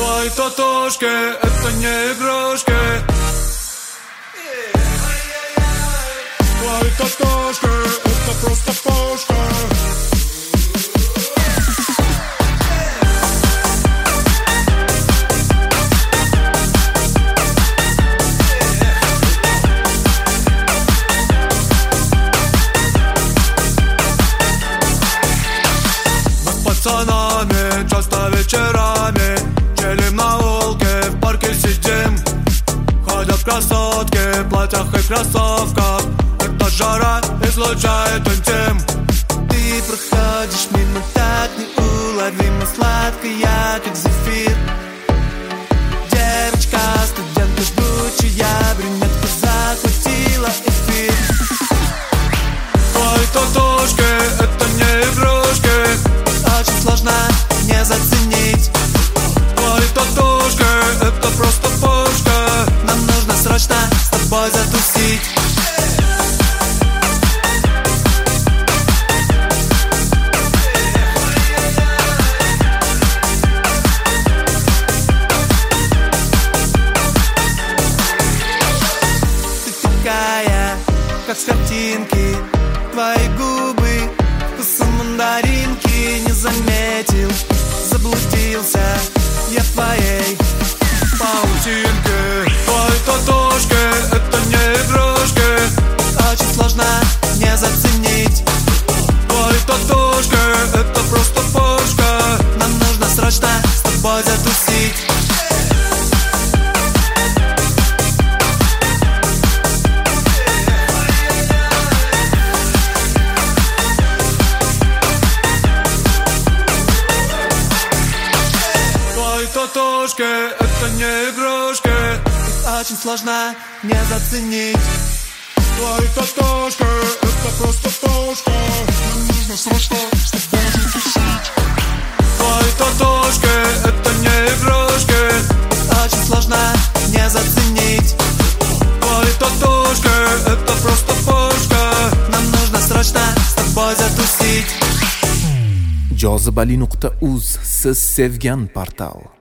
Твои татушки — это не игрушки. Твои татушки — это просто пушка. Мы с пацанами часто вечерами челим на улке, в парке сидим. Ходят красотки в платьях и кроссовках. Эта жара излучает интим. Ты проходишь мимо так неуловимо сладкая, как зефир. Девочка, студентка жгучая, брюнетка захватила эфир. Твои татушки — это не игрушки. Очень сложно не заценить. Твои татушки — это просто пушка. Нам нужно срочно с тобой затусить. Ты такая, как с картинки. Твои губы вкусом мандаринки. Не заметил, заблудился я в твоей Паутинки. Твои татушки — это не игрушки. очень сложно не заценить. Твои татушки — это просто пушка. Нам нужно срочно с тобой затусить. Твои татушки — это не игрушки. Очень сложно не заценить. Твои татушки — это просто пушка. Нам нужно срочно с тобой затусить. Твои татушки — это не игрушки. Очень сложно не заценить. Твои татушки — это просто пушка. Нам нужно срочно с тобой затусить. jozibali.uz siz sevgan portal.